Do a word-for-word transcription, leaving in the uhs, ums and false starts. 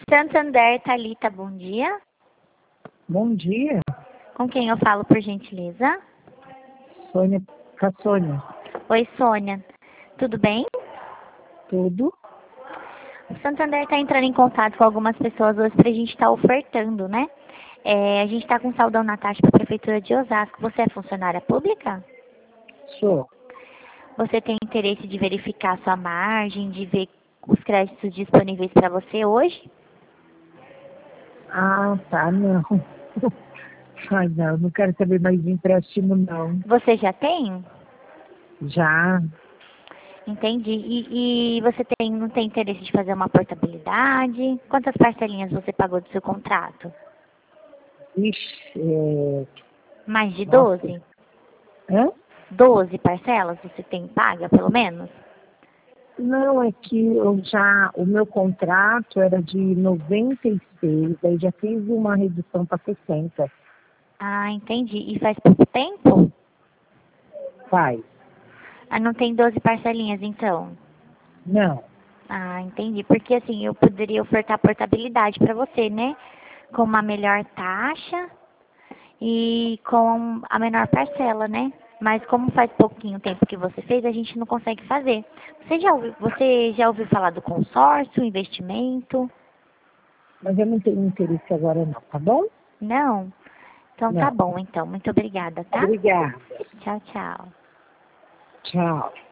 Santander, Thalita, bom dia. Bom dia, Com quem eu falo, por gentileza? Sônia, com a Sônia. Oi, Sônia. Tudo bem? Tudo? O Santander está entrando em contato com algumas pessoas hoje para a gente estar ofertando, né? É, a gente está com saldão na taxa para a Prefeitura de Osasco. Você é funcionária pública? Sou. Você tem interesse de verificar sua margem, de ver os créditos disponíveis para você hoje? Ah, tá, não. Ai, não, não quero saber mais de empréstimo, não. Você já tem? Já, Entendi. E, e você tem, não tem interesse de fazer uma portabilidade? Quantas parcelinhas você pagou do seu contrato? ixi, é... Mais de Nossa. doze? Hã? doze parcelas você tem paga, pelo menos? Não, é que eu já, o meu contrato era de noventa e seis, aí já fiz uma redução para sessenta. Ah, entendi. E faz pouco tempo? Faz? Ah, não tem doze parcelinhas, então? Não. Ah, entendi. Porque assim, eu poderia ofertar portabilidade para você, né? Com uma melhor taxa e com a menor parcela, né? Mas como faz pouquinho tempo que você fez, a gente não consegue fazer. Você já ouviu, você já ouviu falar do consórcio, investimento? Mas eu não tenho interesse agora não, tá bom? Não? Então tá Não. bom, então. Muito obrigada, tá? Obrigada. Tchau, tchau. Tchau.